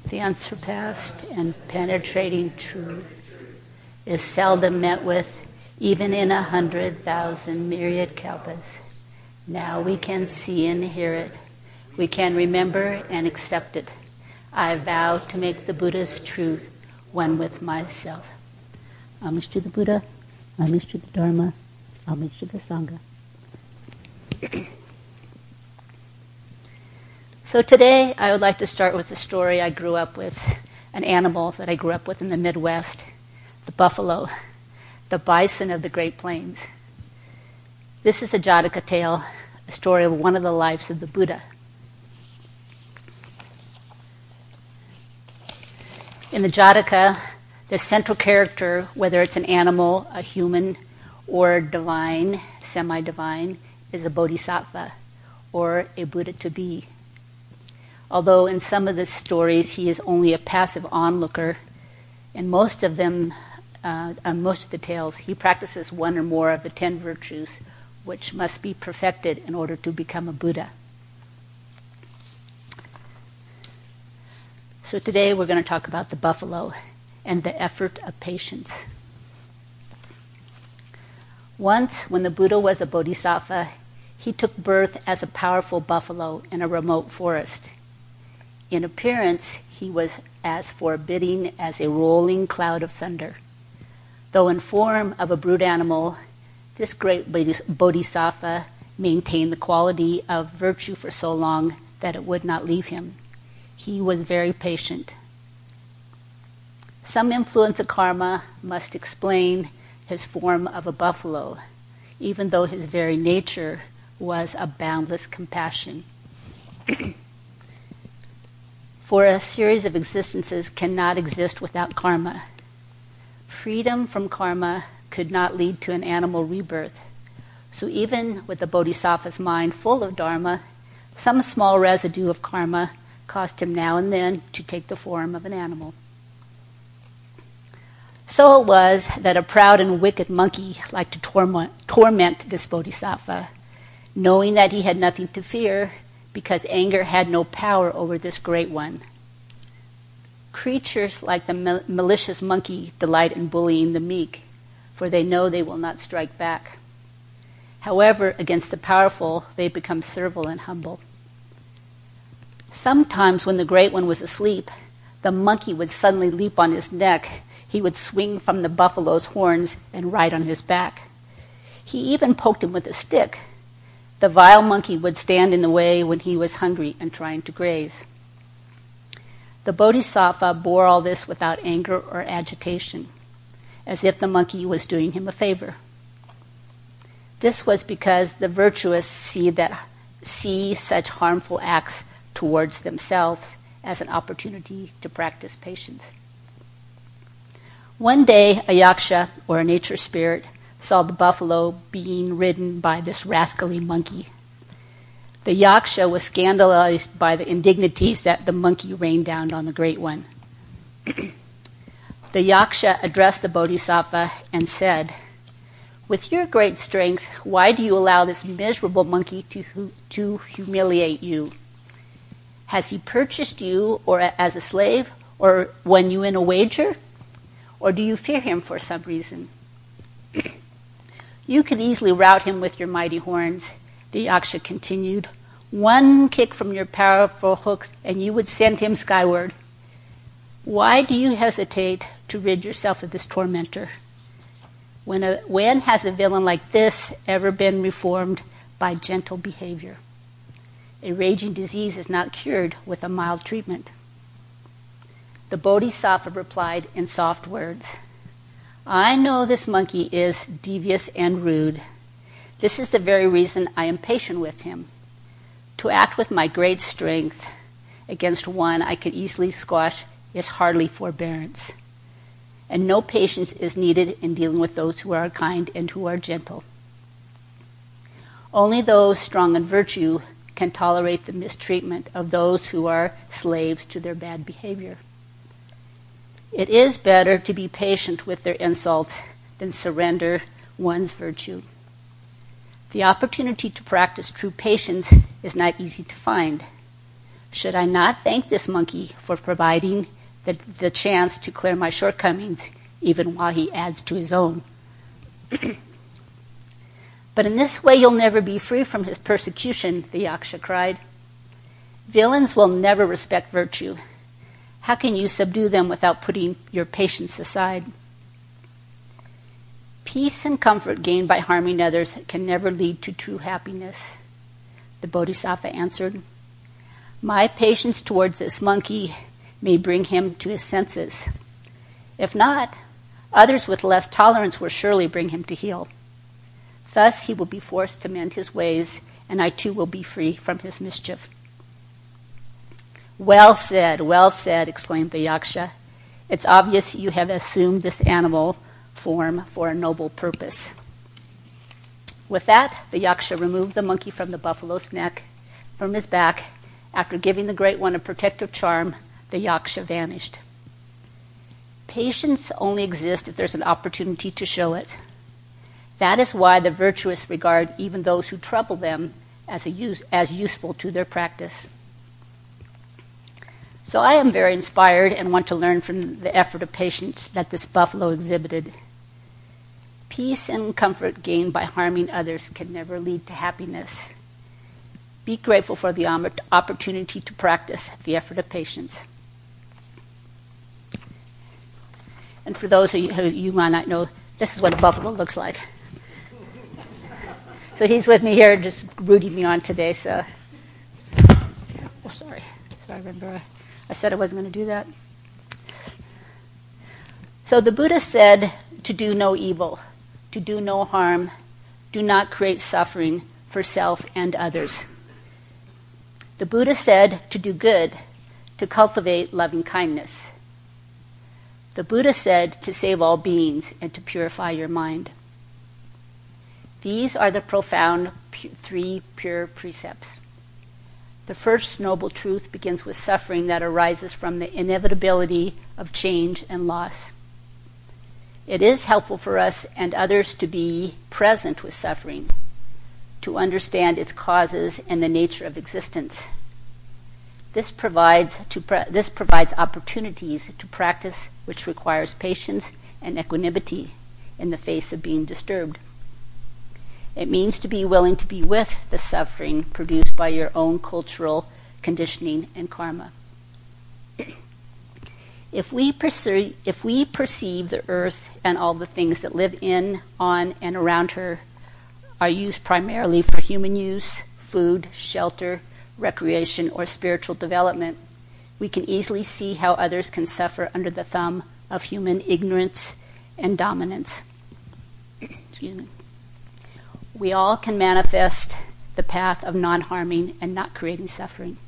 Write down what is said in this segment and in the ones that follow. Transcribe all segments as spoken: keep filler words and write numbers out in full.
The unsurpassed and penetrating truth is seldom met with, even in a hundred thousand myriad kalpas. Now we can see and hear it. We can remember and accept it. I vow to make the Buddha's truth one with myself. Homage to the Buddha, homage to the Dharma, homage to the Sangha. So today I would like to start with a story I grew up with, an animal that I grew up with in the Midwest, the buffalo, the bison of the Great Plains. This is a Jataka tale, a story of one of the lives of the Buddha. In the Jataka, the central character, whether it's an animal, a human, or divine, semi-divine, is a bodhisattva, or a Buddha to be. Although in some of the stories he is only a passive onlooker, in most of them, uh, on most of the tales, he practices one or more of the ten virtues, which must be perfected in order to become a Buddha. So today we're going to talk about the buffalo and the effort of patience. Once, when the Buddha was a bodhisattva, he took birth as a powerful buffalo in a remote forest. In appearance, he was as forbidding as a rolling cloud of thunder. Though in form of a brute animal, this great bodhisattva maintained the quality of virtue for so long that it would not leave him. He was very patient. Some influence of karma must explain his form of a buffalo, even though his very nature was a boundless compassion. For a series of existences cannot exist without karma. Freedom from karma could not lead to an animal rebirth. So even with the bodhisattva's mind full of dharma, some small residue of karma caused him now and then to take the form of an animal. So it was that a proud and wicked monkey liked to torment, torment this bodhisattva, knowing that he had nothing to fear, because anger had no power over this great one. Creatures like the mal- malicious monkey delight in bullying the meek, for they know they will not strike back. However, against the powerful, they become servile and humble. Sometimes when the great one was asleep, the monkey would suddenly leap on his neck. He would swing from the buffalo's horns and ride on his back. He even poked him with a stick. The vile monkey would stand in the way when he was hungry and trying to graze. The bodhisattva bore all this without anger or agitation, as if the monkey was doing him a favor. This was because the virtuous see that see such harmful acts towards themselves as an opportunity to practice patience. One day, a yaksha, or a nature spirit, saw the buffalo being ridden by this rascally monkey. The yaksha was scandalized by the indignities that the monkey rained down on the great one. The yaksha addressed the bodhisattva and said, "With your great strength, why do you allow this miserable monkey to, to humiliate you? Has he purchased you or as a slave, or won you in a wager? Or do you fear him for some reason? You could easily rout him with your mighty horns," the yaksha continued. "One kick from your powerful hooks and you would send him skyward. Why do you hesitate to rid yourself of this tormentor? When, a, when has a villain like this ever been reformed by gentle behavior? A raging disease is not cured with a mild treatment." The bodhisattva replied in soft words, "I know this monkey is devious and rude. This is the very reason I am patient with him. To act with my great strength against one I could easily squash is hardly forbearance. And no patience is needed in dealing with those who are kind and who are gentle. Only those strong in virtue can tolerate the mistreatment of those who are slaves to their bad behavior. It is better to be patient with their insults than surrender one's virtue. The opportunity to practice true patience is not easy to find. Should I not thank this monkey for providing the, the chance to clear my shortcomings, even while he adds to his own? But in this way you'll never be free from his persecution, the Yaksha cried. Villains will never respect virtue. How can you subdue them without putting your patience aside? Peace and comfort gained by harming others can never lead to true happiness. The Bodhisattva answered, my patience towards this monkey may bring him to his senses. If not, others with less tolerance will surely bring him to heel. Thus he will be forced to mend his ways, and I too will be free from his mischief. Well said, well said, exclaimed the Yaksha. It's obvious you have assumed this animal form for a noble purpose. With that, the Yaksha removed the monkey from the buffalo's neck, from his back. After giving the Great One a protective charm, the Yaksha vanished. Patience only exists if there's an opportunity to show it. That is why the virtuous regard even those who trouble them as, a use, as useful to their practice. So I am very inspired and want to learn from the effort of patience that this buffalo exhibited. Peace and comfort gained by harming others can never lead to happiness. Be grateful for the opportunity to practice the effort of patience. And for those of you who you might not know, this is what a buffalo looks like. So he's with me here, just rooting me on today. So, oh, sorry. So I remember I said I wasn't going to do that. So the Buddha said to do no evil, to do no harm, do not create suffering for self and others. The Buddha said to do good, to cultivate loving kindness. The Buddha said to save all beings and to purify your mind. These are the profound pu- three pure precepts. The first noble truth begins with suffering that arises from the inevitability of change and loss. It is helpful for us and others to be present with suffering, to understand its causes and the nature of existence. This provides, to pre- this provides opportunities to practice which requires patience and equanimity in the face of being disturbed. It means to be willing to be with the suffering produced by your own cultural conditioning and karma. If we perceive, if we perceive the earth and all the things that live in, on, and around her are used primarily for human use, food, shelter, recreation, or spiritual development, we can easily see how others can suffer under the thumb of human ignorance and dominance. Excuse me. We all can manifest the path of non-harming and not creating suffering.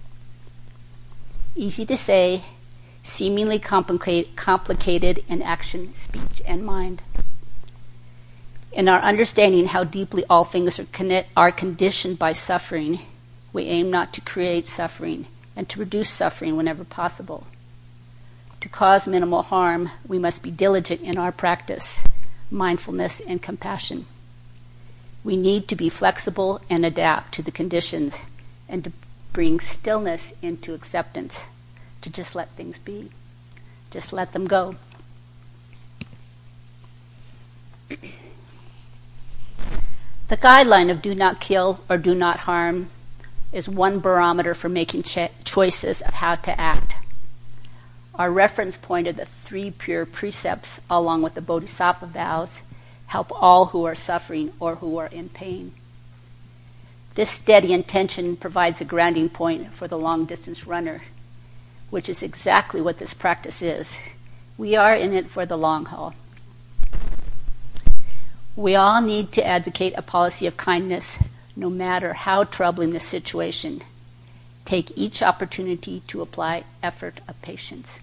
Easy to say, seemingly complicate, complicated in action, speech, and mind. In our understanding how deeply all things are, connect, are conditioned by suffering, we aim not to create suffering and to reduce suffering whenever possible. To cause minimal harm, we must be diligent in our practice, mindfulness, and compassion. We need to be flexible and adapt to the conditions and to bring stillness into acceptance, to just let things be. Just let them go. The guideline of do not kill or do not harm is one barometer for making cho- choices of how to act. Our reference point of the three pure precepts, along with the Bodhisattva vows, help all who are suffering or who are in pain. This steady intention provides a grounding point for the long-distance runner, which is exactly what this practice is. We are in it for the long haul. We all need to advocate a policy of kindness, no matter how troubling the situation. Take each opportunity to apply effort of patience.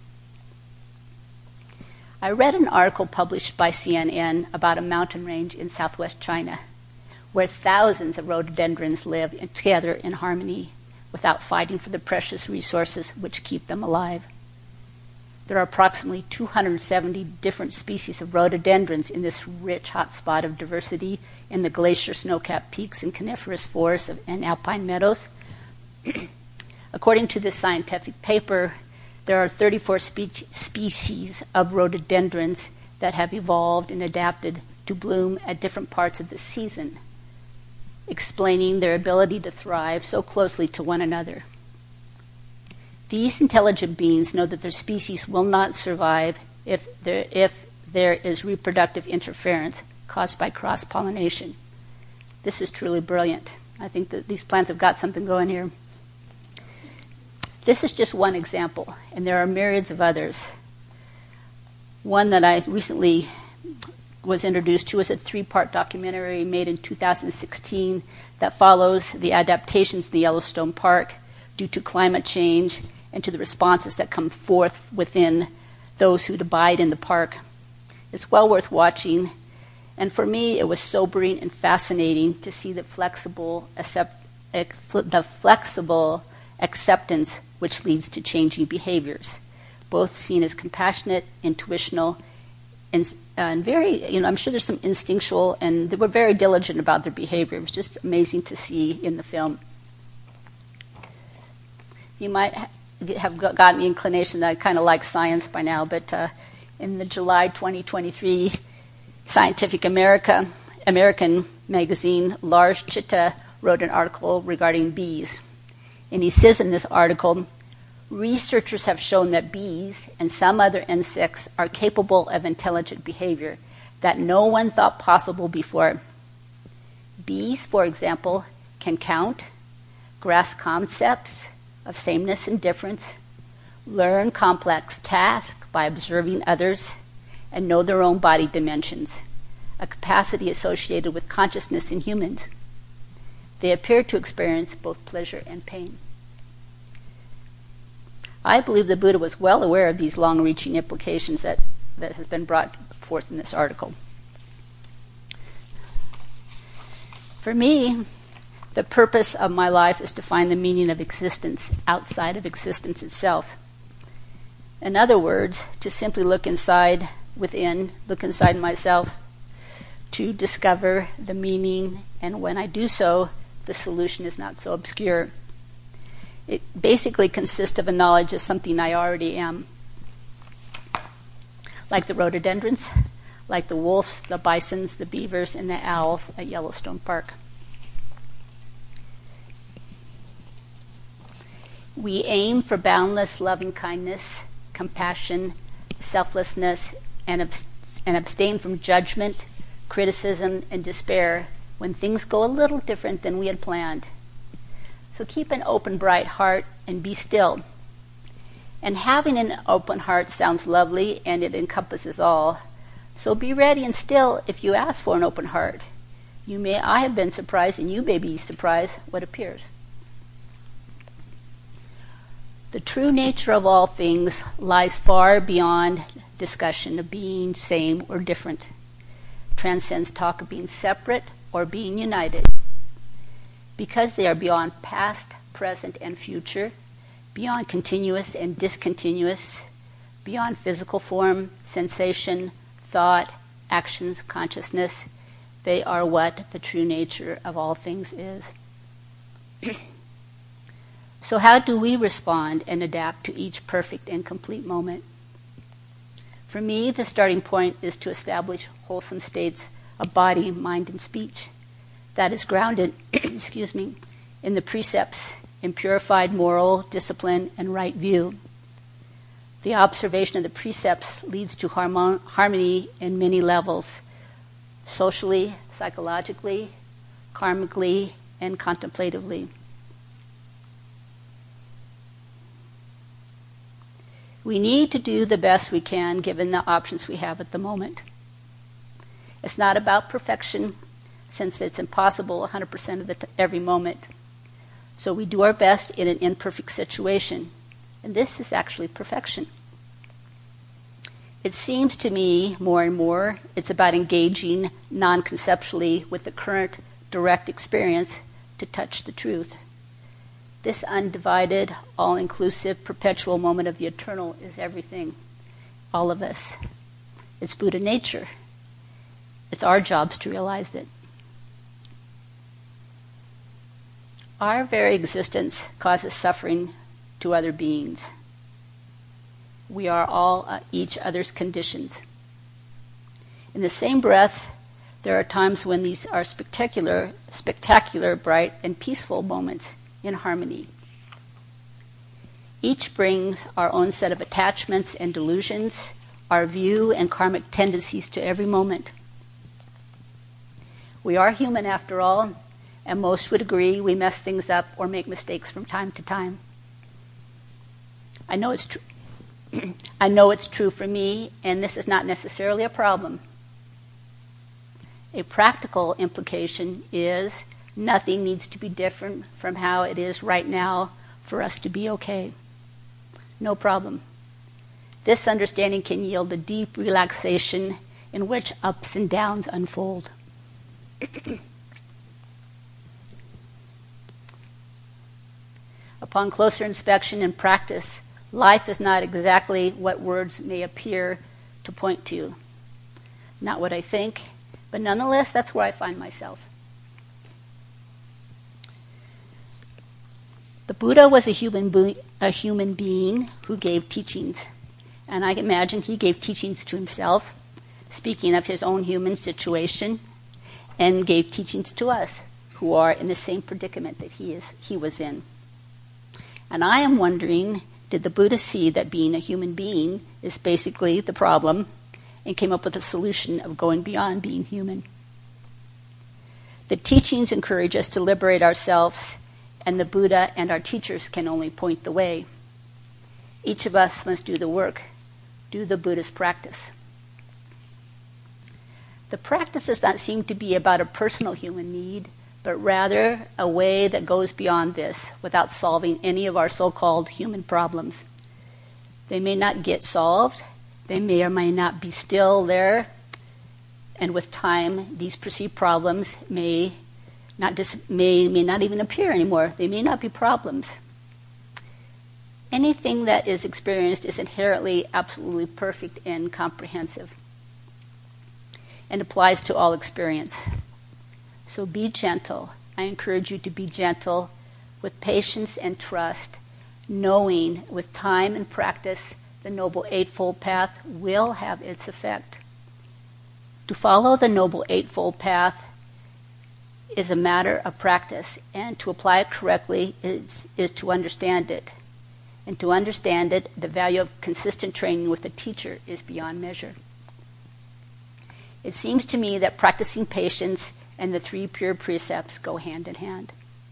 I read an article published by C N N about a mountain range in southwest China, where thousands of rhododendrons live in, together in harmony without fighting for the precious resources which keep them alive. There are approximately two hundred seventy different species of rhododendrons in this rich hotspot of diversity in the glacier snow-capped peaks and coniferous forests of, and alpine meadows. According to this scientific paper, there are thirty-four spe- species of rhododendrons that have evolved and adapted to bloom at different parts of the season, explaining their ability to thrive so closely to one another. These intelligent beings know that their species will not survive if there, if there is reproductive interference caused by cross-pollination. This is truly brilliant. I think that these plants have got something going here. This is just one example, and there are myriads of others. One that I recently was introduced to is a three-part documentary made in two thousand sixteen that follows the adaptations in the Yellowstone Park due to climate change and to the responses that come forth within those who abide in the park. It's well worth watching, and for me it was sobering and fascinating to see the flexible, accept, the flexible acceptance which leads to changing behaviors, both seen as compassionate, intuitional, and, uh, and very, you know, I'm sure there's some instinctual, and they were very diligent about their behavior. It was just amazing to see in the film. You might ha- have gotten the inclination that I kind of like science by now, but uh, in the July twenty twenty-three Scientific America, American magazine, Lars Chitta wrote an article regarding bees. And he says in this article, researchers have shown that bees and some other insects are capable of intelligent behavior that no one thought possible before. Bees, for example, can count, grasp concepts of sameness and difference, learn complex tasks by observing others, and know their own body dimensions, a capacity associated with consciousness in humans. They appear to experience both pleasure and pain. I believe the Buddha was well aware of these long-reaching implications that, that has been brought forth in this article. For me, the purpose of my life is to find the meaning of existence outside of existence itself. In other words, to simply look inside, within, look inside myself, to discover the meaning, and when I do so, the solution is not so obscure. It basically consists of a knowledge of something I already am. Like the rhododendrons, like the wolves, the bisons, the beavers, and the owls at Yellowstone Park. We aim for boundless loving kindness, compassion, selflessness, and, abs- and abstain from judgment, criticism, and despair when things go a little different than we had planned. So keep an open, bright heart and be still. And having an open heart sounds lovely and it encompasses all. So be ready and still if you ask for an open heart. You may, I have been surprised, and you may be surprised what appears. The true nature of all things lies far beyond discussion of being same or different. Transcends talk of being separate or being united. Because they are beyond past, present, and future, beyond continuous and discontinuous, beyond physical form, sensation, thought, actions, consciousness, they are what the true nature of all things is. So how do we respond and adapt to each perfect and complete moment? For me, the starting point is to establish wholesome states of body, mind, and speech that is grounded, excuse me, in the precepts, in purified moral discipline and right view. The observation of the precepts leads to harmon- harmony in many levels, socially, psychologically, karmically, and contemplatively. We need to do the best we can given the options we have at the moment. It's not about perfection, since it's impossible one hundred percent of the t- every moment. So we do our best in an imperfect situation. And this is actually perfection. It seems to me more and more it's about engaging non-conceptually with the current direct experience to touch the truth. This undivided, all-inclusive, perpetual moment of the eternal is everything. All of us. It's Buddha nature. It's our jobs to realize it. Our very existence causes suffering to other beings. We are all uh, each other's conditions. In the same breath, there are times when these are spectacular, spectacular, bright, and peaceful moments in harmony. Each brings our own set of attachments and delusions, our view and karmic tendencies to every moment. We are human after all, and most would agree we mess things up or make mistakes from time to time. I know it's true. I know it's true for me, and this is not necessarily a problem. A practical implication is nothing needs to be different from how it is right now for us to be okay. No problem. This understanding can yield a deep relaxation in which ups and downs unfold. Upon closer inspection and practice, life is not exactly what words may appear to point to. Not what I think, but nonetheless, that's where I find myself. The Buddha was a human, be- a human being who gave teachings. And I imagine he gave teachings to himself, speaking of his own human situation, and gave teachings to us who are in the same predicament that he is, he was in. And I am wondering, did the Buddha see that being a human being is basically the problem and came up with a solution of going beyond being human? The teachings encourage us to liberate ourselves, and the Buddha and our teachers can only point the way. Each of us must do the work, do the Buddhist practice. The practice does not seem to be about a personal human need, but rather a way that goes beyond this without solving any of our so-called human problems. They may not get solved, they may or may not be still there, and with time, these perceived problems may not dis- may, may not even appear anymore. They may not be problems. Anything that is experienced is inherently absolutely perfect and comprehensive and applies to all experience. So be gentle. I encourage you to be gentle with patience and trust, knowing with time and practice the Noble Eightfold Path will have its effect. To follow the Noble Eightfold Path is a matter of practice, and to apply it correctly is, is to understand it. And to understand it, the value of consistent training with a teacher is beyond measure. It seems to me that practicing patience and the three pure precepts go hand in hand.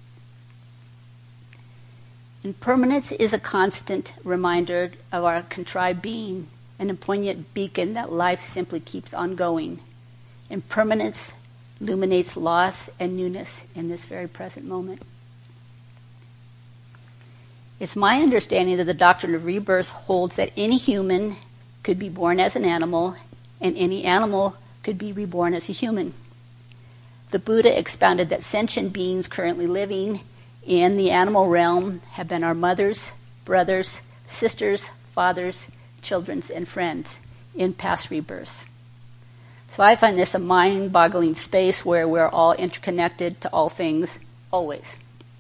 Impermanence is a constant reminder of our contrived being, and a poignant beacon that life simply keeps on going. Impermanence illuminates loss and newness in this very present moment. It's my understanding that the doctrine of rebirth holds that any human could be born as an animal, and any animal could be reborn as a human. The Buddha expounded that sentient beings currently living in the animal realm have been our mothers, brothers, sisters, fathers, children, and friends in past rebirths. So I find this a mind-boggling space where we're all interconnected to all things, always.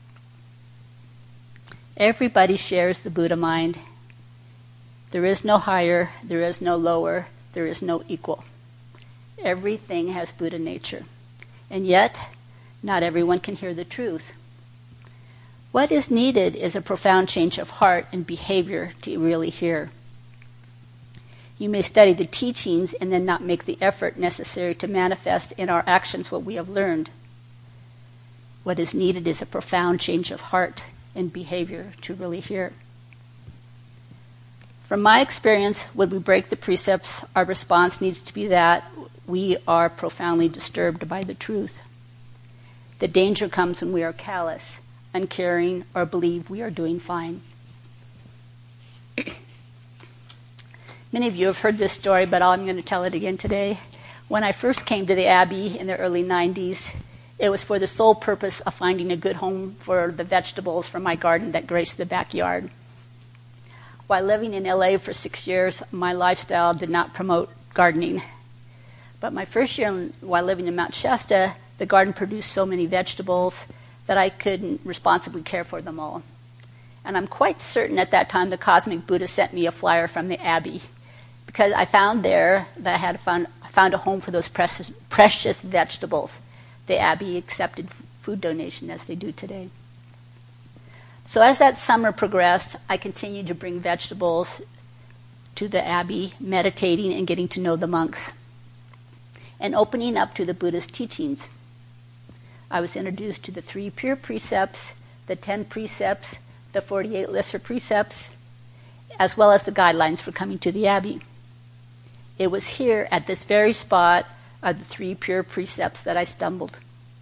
Everybody shares the Buddha mind. There is no higher, there is no lower, there is no equal. Everything has Buddha nature. And yet, not everyone can hear the truth. What is needed is a profound change of heart and behavior to really hear. You may study the teachings and then not make the effort necessary to manifest in our actions what we have learned. What is needed is a profound change of heart and behavior to really hear. From my experience, when we break the precepts, our response needs to be that we are profoundly disturbed by the truth. The danger comes when we are callous, uncaring, or believe we are doing fine. Many of you have heard this story, but I'm going to tell it again today. When I first came to the Abbey in the early nineties, it was for the sole purpose of finding a good home for the vegetables from my garden that graced the backyard. While living in L A for six years, my lifestyle did not promote gardening. But my first year while living in Mount Shasta, the garden produced so many vegetables that I couldn't responsibly care for them all. And I'm quite certain at that time the Cosmic Buddha sent me a flyer from the Abbey, because I found there that I had found, found a home for those precious, precious vegetables. The Abbey accepted food donation as they do today. So as that summer progressed, I continued to bring vegetables to the Abbey, meditating and getting to know the monks, and opening up to the Buddha's teachings. I was introduced to the three pure precepts, the ten precepts, the forty-eight lesser precepts, as well as the guidelines for coming to the Abbey. It was here, at this very spot, of the three pure precepts that I stumbled.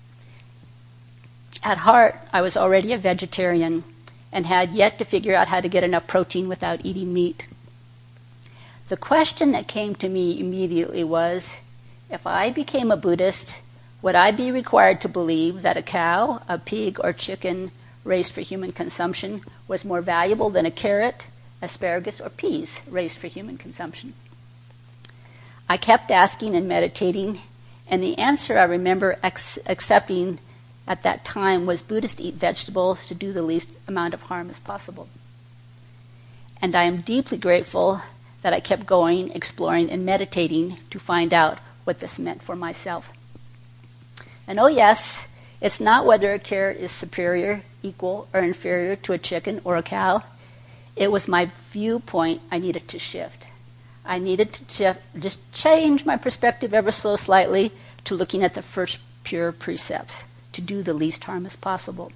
At heart, I was already a vegetarian and had yet to figure out how to get enough protein without eating meat. The question that came to me immediately was, if I became a Buddhist, would I be required to believe that a cow, a pig, or chicken raised for human consumption was more valuable than a carrot, asparagus, or peas raised for human consumption? I kept asking and meditating, and the answer I remember ex- accepting at that time was Buddhists eat vegetables to do the least amount of harm as possible. And I am deeply grateful that I kept going, exploring, and meditating to find out what this meant for myself. And oh yes, it's not whether a carrot is superior, equal, or inferior to a chicken or a cow. It was my viewpoint I needed to shift. I needed to shift, just change my perspective ever so slightly to looking at the first pure precepts, to do the least harm as possible.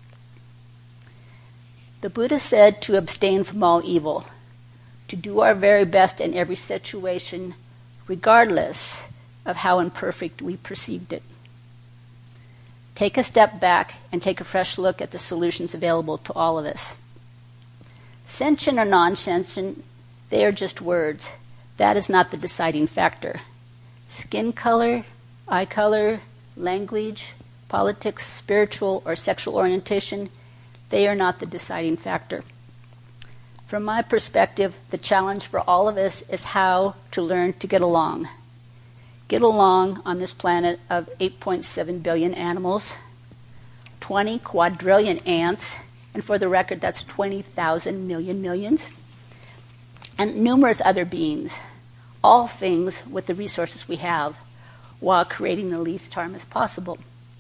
The Buddha said to abstain from all evil, to do our very best in every situation, regardless of how imperfect we perceived it. Take a step back and take a fresh look at the solutions available to all of us. Sentient or non-sentient, they are just words. That is not the deciding factor. Skin color, eye color, language, politics, spiritual, or sexual orientation, they are not the deciding factor. From my perspective, the challenge for all of us is how to learn to get along. Get along on this planet of eight point seven billion animals, twenty quadrillion ants, and for the record, that's twenty thousand million millions, and numerous other beings, all things with the resources we have, while creating the least harm as possible.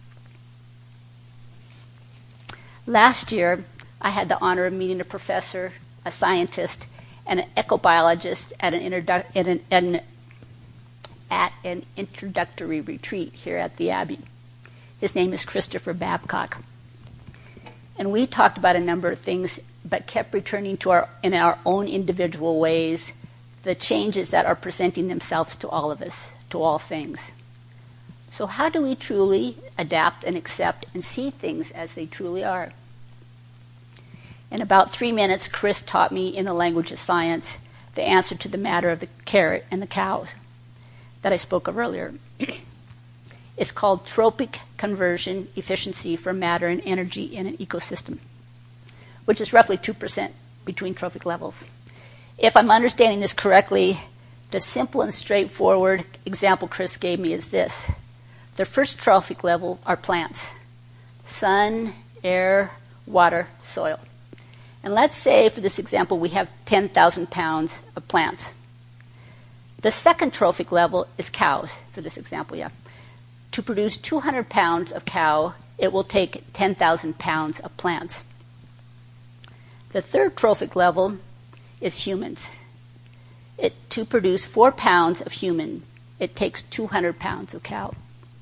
Last year, I had the honor of meeting a professor, a scientist, and an ecobiologist at an, introdu- at an, an, at an introductory retreat here at the Abbey. His name is Christopher Babcock. And we talked about a number of things, but kept returning to our, in our own individual ways, the changes that are presenting themselves to all of us, to all things. So how do we truly adapt and accept and see things as they truly are? In about three minutes, Chris taught me in the language of science the answer to the matter of the carrot and the cows that I spoke of earlier. It's called tropic conversion efficiency for matter and energy in an ecosystem, which is roughly two percent between trophic levels. If I'm understanding this correctly, the simple and straightforward example Chris gave me is this. The first trophic level are plants: sun, air, water, soil. And let's say, for this example, we have ten thousand pounds of plants. The second trophic level is cows, for this example, yeah. To produce two hundred pounds of cow, it will take ten thousand pounds of plants. The third trophic level is humans. It, to produce four pounds of human, it takes two hundred pounds of cow.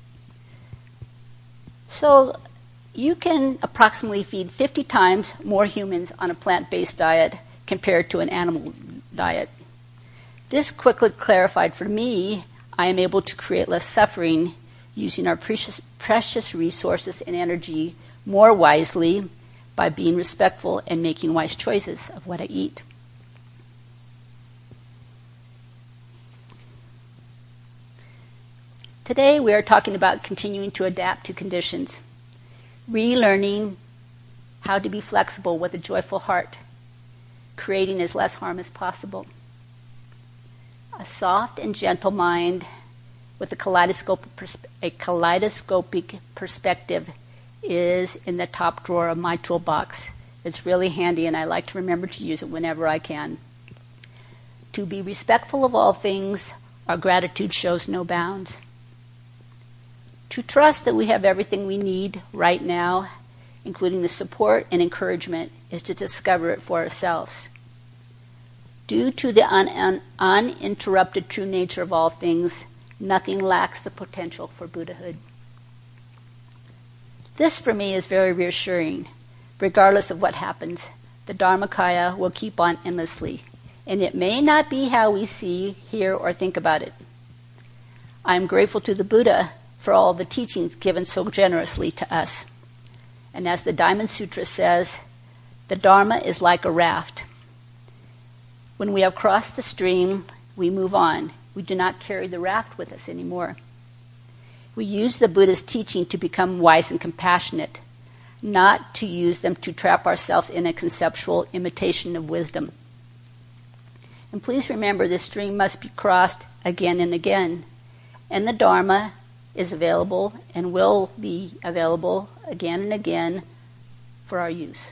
So you can approximately feed fifty times more humans on a plant-based diet compared to an animal diet. This quickly clarified for me I am able to create less suffering using our precious, precious resources and energy more wisely by being respectful and making wise choices of what I eat. Today we are talking about continuing to adapt to conditions, relearning how to be flexible with a joyful heart, creating as less harm as possible. A soft and gentle mind with a kaleidoscope, a kaleidoscopic perspective is in the top drawer of my toolbox It's really handy, and I like to remember to use it whenever I can. To be respectful of all things, our gratitude shows no bounds. To trust that we have everything we need right now, including the support and encouragement, is to discover it for ourselves. Due to the un- un- uninterrupted true nature of all things, nothing lacks the potential for Buddhahood. This, for me, is very reassuring. Regardless of what happens, the Dharmakaya will keep on endlessly, and it may not be how we see, hear, or think about it. I am grateful to the Buddha for all the teachings given so generously to us. And as the Diamond Sutra says, the Dharma is like a raft. When we have crossed the stream, we move on. We do not carry the raft with us anymore. We use the Buddha's teaching to become wise and compassionate, not to use them to trap ourselves in a conceptual imitation of wisdom. And please remember, this stream must be crossed again and again, and the Dharma is available and will be available again and again for our use.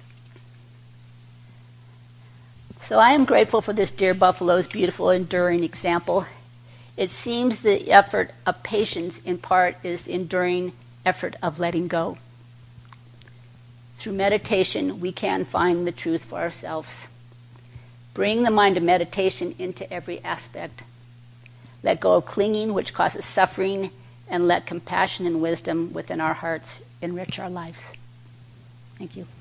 So I am grateful for this dear buffalo's beautiful, enduring example. It seems the effort of patience, in part, is the enduring effort of letting go. Through meditation, we can find the truth for ourselves. Bring the mind of meditation into every aspect. Let go of clinging, which causes suffering, and let compassion and wisdom within our hearts enrich our lives. Thank you.